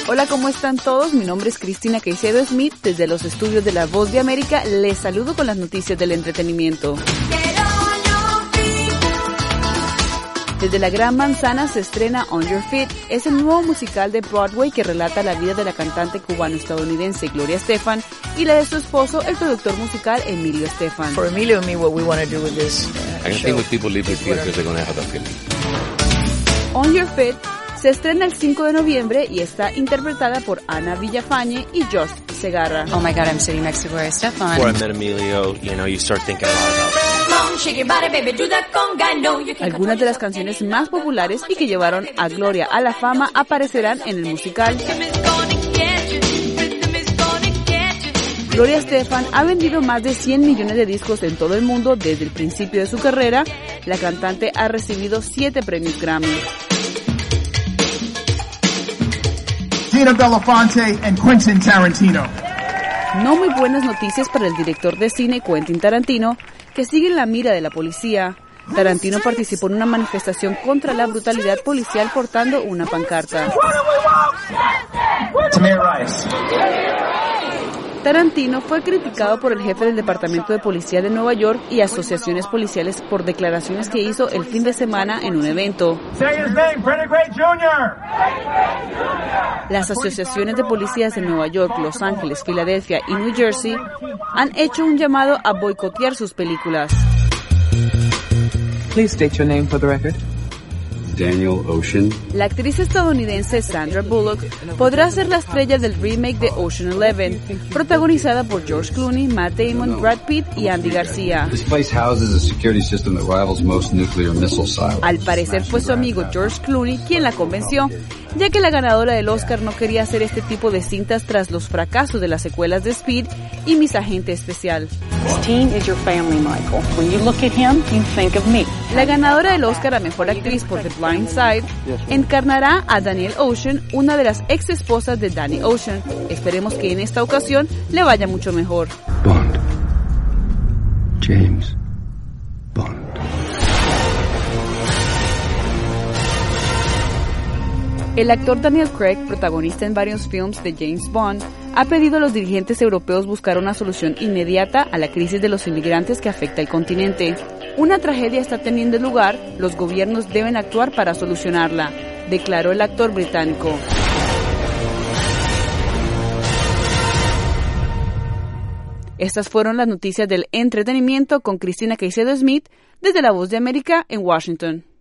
Hola, ¿cómo están todos? Mi nombre es Cristina Caicedo Smith. Desde los estudios de La Voz de América les saludo con las noticias del entretenimiento. Desde la Gran Manzana se estrena On Your Feet. Es el nuevo musical de Broadway que relata la vida de la cantante cubano-estadounidense Gloria Estefan y la de su esposo, el productor musical Emilio Estefan. For Emilio and me, what we want to do with this I can think with people leave the theater, they're going to have a feeling. On Your Feet se estrena el 5 de noviembre y está interpretada por Ana Villafañe y Josh Segarra. Oh my God, I'm sitting next to Gloria Estefan. Before I met Emilio, you start thinking a lot about Algunas de las canciones más populares y que llevaron a Gloria a la fama aparecerán en el musical. Gloria Estefan ha vendido más de 100 millones de discos en todo el mundo desde el principio de su carrera. La cantante ha recibido 7 premios Grammy. Gina Belafonte and Quentin Tarantino. No muy buenas noticias para el director de cine Quentin Tarantino, que sigue en la mira de la policía. Tarantino participó en una manifestación contra la brutalidad policial portando una pancarta. Tarantino fue criticado por el jefe del Departamento de Policía de Nueva York y asociaciones policiales por declaraciones que hizo el fin de semana en un evento. Las asociaciones de policías de Nueva York, Los Ángeles, Filadelfia y New Jersey han hecho un llamado a boicotear sus películas. Please state your name for the record. Daniel Ocean. La actriz estadounidense Sandra Bullock podrá ser la estrella del remake de Ocean 11, protagonizada por George Clooney, Matt Damon, Brad Pitt y Andy García. Al parecer fue su amigo George Clooney quien la convenció, ya que la ganadora del Oscar no quería hacer este tipo de cintas tras los fracasos de las secuelas de Speed y Mis Agente Especial. La ganadora del Oscar a Mejor Actriz por The Blind Side encarnará a Danielle Ocean, una de las ex esposas de Danny Ocean. Esperemos que en esta ocasión le vaya mucho mejor. Bond. James Bond. El actor Daniel Craig, protagonista en varios films de James Bond, ha pedido a los dirigentes europeos buscar una solución inmediata a la crisis de los inmigrantes que afecta al continente. Una tragedia está teniendo lugar, los gobiernos deben actuar para solucionarla, declaró el actor británico. Estas fueron las noticias del entretenimiento con Cristina Caicedo Smith desde La Voz de América en Washington.